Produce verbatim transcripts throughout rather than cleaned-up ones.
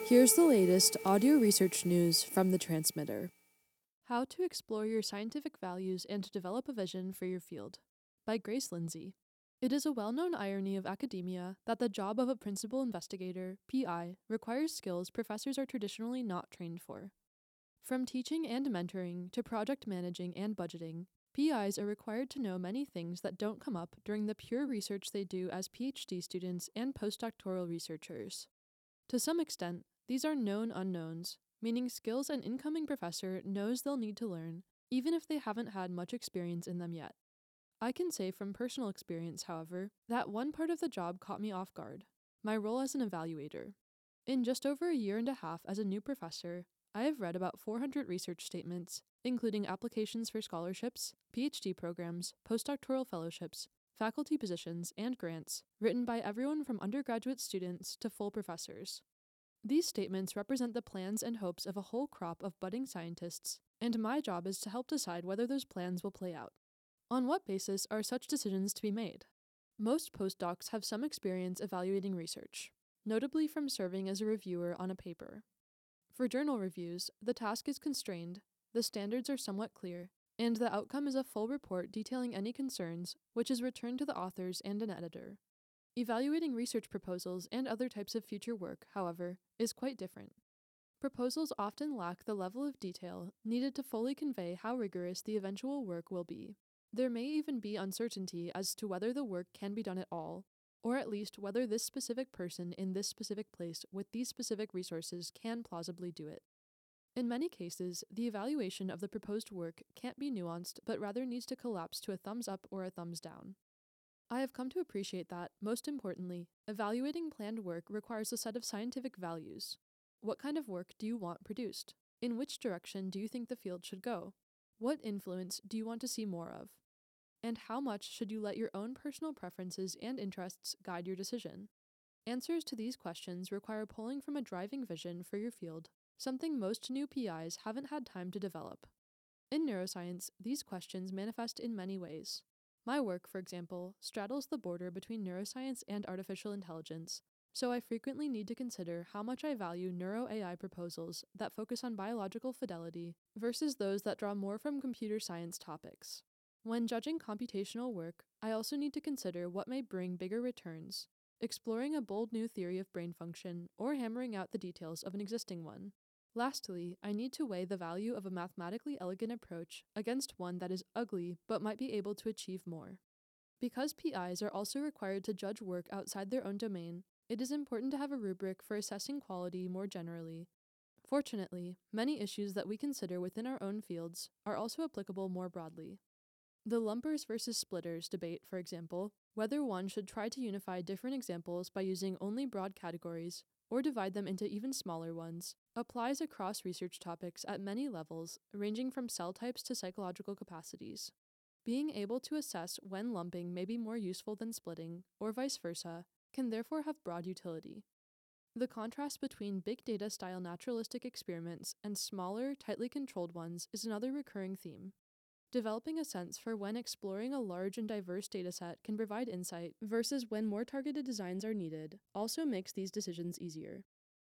Here's the latest audio research news from the transmitter. How to Explore Your Scientific Values and Develop a Vision for Your Field by Grace Lindsay. It is a well-known irony of academia that the job of a principal investigator, P I, requires skills professors are traditionally not trained for. From teaching and mentoring to project managing and budgeting, P Is are required to know many things that don't come up during the pure research they do as PhD students and postdoctoral researchers. To some extent, these are known unknowns, meaning skills an incoming professor knows they'll need to learn, even if they haven't had much experience in them yet. I can say from personal experience, however, that one part of the job caught me off guard: my role as an evaluator. In just over a year and a half as a new professor, I have read about four hundred research statements, including applications for scholarships, PhD programs, postdoctoral fellowships, faculty positions, and grants, written by everyone from undergraduate students to full professors. These statements represent the plans and hopes of a whole crop of budding scientists, and my job is to help decide whether those plans will play out. On what basis are such decisions to be made? Most postdocs have some experience evaluating research, notably from serving as a reviewer on a paper. For journal reviews, the task is constrained, the standards are somewhat clear, and the outcome is a full report detailing any concerns, which is returned to the authors and an editor. Evaluating research proposals and other types of future work, however, is quite different. Proposals often lack the level of detail needed to fully convey how rigorous the eventual work will be. There may even be uncertainty as to whether the work can be done at all, or at least whether this specific person in this specific place with these specific resources can plausibly do it. In many cases, the evaluation of the proposed work can't be nuanced but rather needs to collapse to a thumbs up or a thumbs down. I have come to appreciate that, most importantly, evaluating planned work requires a set of scientific values. What kind of work do you want produced? In which direction do you think the field should go? What influence do you want to see more of? And how much should you let your own personal preferences and interests guide your decision? Answers to these questions require pulling from a driving vision for your field, something most new P Is haven't had time to develop. In neuroscience, these questions manifest in many ways. My work, for example, straddles the border between neuroscience and artificial intelligence, so I frequently need to consider how much I value neuro-A I proposals that focus on biological fidelity versus those that draw more from computer science topics. When judging computational work, I also need to consider what may bring bigger returns, exploring a bold new theory of brain function or hammering out the details of an existing one. Lastly, I need to weigh the value of a mathematically elegant approach against one that is ugly but might be able to achieve more. Because P Is are also required to judge work outside their own domain, it is important to have a rubric for assessing quality more generally. Fortunately, many issues that we consider within our own fields are also applicable more broadly. The lumpers versus splitters debate, for example, whether one should try to unify different examples by using only broad categories or divide them into even smaller ones, applies across research topics at many levels, ranging from cell types to psychological capacities. Being able to assess when lumping may be more useful than splitting, or vice versa, can therefore have broad utility. The contrast between big data-style naturalistic experiments and smaller, tightly controlled ones is another recurring theme. Developing a sense for when exploring a large and diverse dataset can provide insight versus when more targeted designs are needed also makes these decisions easier.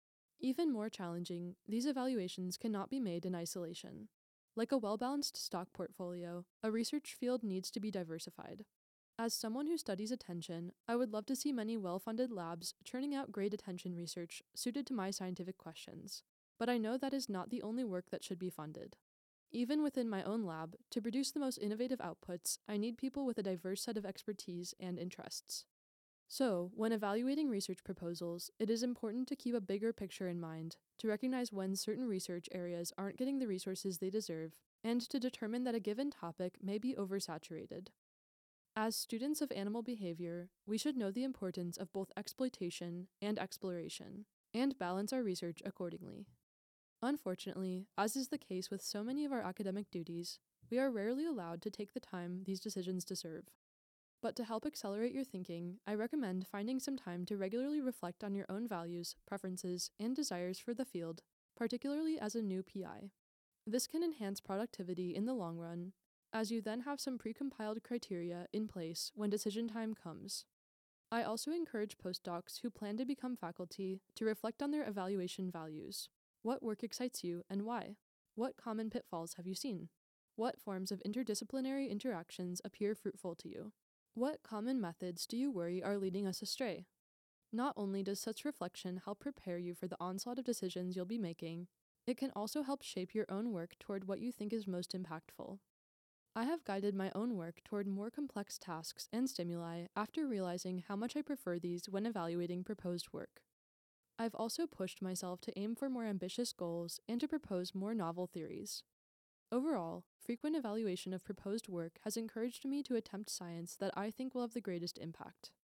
Even more challenging, these evaluations cannot be made in isolation. Like a well-balanced stock portfolio, a research field needs to be diversified. As someone who studies attention, I would love to see many well-funded labs churning out great attention research suited to my scientific questions, but I know that is not the only work that should be funded. Even within my own lab, to produce the most innovative outputs, I need people with a diverse set of expertise and interests. So, when evaluating research proposals, it is important to keep a bigger picture in mind, to recognize when certain research areas aren't getting the resources they deserve, and to determine that a given topic may be oversaturated. As students of animal behavior, we should know the importance of both exploitation and exploration, and balance our research accordingly. Unfortunately, as is the case with so many of our academic duties, we are rarely allowed to take the time these decisions deserve. But to help accelerate your thinking, I recommend finding some time to regularly reflect on your own values, preferences, and desires for the field, particularly as a new P I. This can enhance productivity in the long run, as you then have some precompiled criteria in place when decision time comes. I also encourage postdocs who plan to become faculty to reflect on their evaluation values. What work excites you and why? What common pitfalls have you seen? What forms of interdisciplinary interactions appear fruitful to you? What common methods do you worry are leading us astray? Not only does such reflection help prepare you for the onslaught of decisions you'll be making, it can also help shape your own work toward what you think is most impactful. I have guided my own work toward more complex tasks and stimuli after realizing how much I prefer these when evaluating proposed work. I've also pushed myself to aim for more ambitious goals and to propose more novel theories. Overall, frequent evaluation of proposed work has encouraged me to attempt science that I think will have the greatest impact.